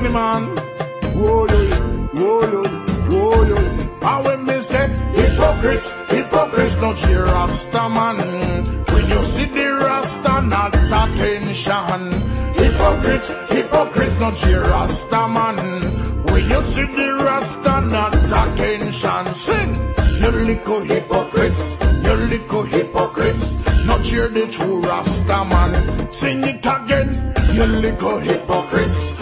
me man. Whoa, whoa, whoa. And when me say hypocrites not your Rasta man. When you see the Rasta not attention. Hypocrites not your Rasta man. When you see the Rasta not attention. Sing, you little hypocrites, not hear the true Rasta man. Sing it again, you little hypocrites,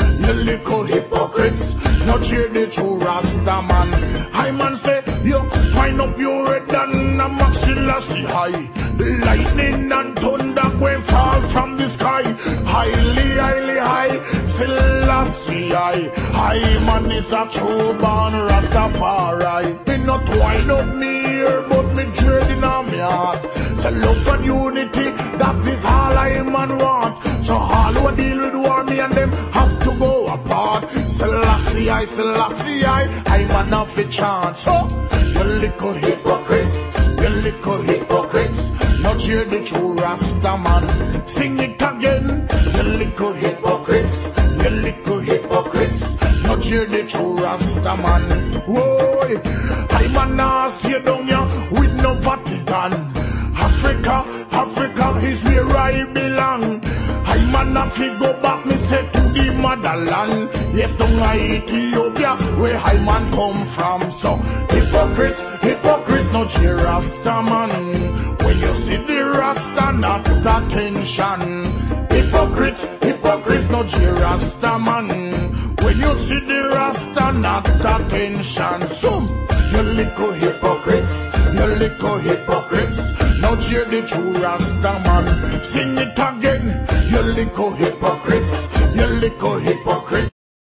not hear the true Rasta man. I man say, you find up your head and a maxillary high. Lightning and thunder going fall from the sky. Highly high, Selassie high man is a true born Rastafari. Me not wind up me ear, but me dread in a me heart. So love and unity, that is all I man want. So all who deal with war, me and them have to go apart. Selassie I man have a chance. So you little hypocrites, not hear the true Rasta man. Sing it again, you little hypocrites, not hear the true Rasta man. Whoa, I man now stay down here with no Vatican. Africa is where I belong. I man have to go back, me say, to the motherland. Yes, down Ethiopia, where I man come from. So hypocrites, not your Rasta man. When you see the Rasta, not attention. Hypocrites, not your Rasta man. When you see the Rasta, not attention. Some, you little hypocrites, not hear the true Rasta man. Sing it again, you little hypocrites,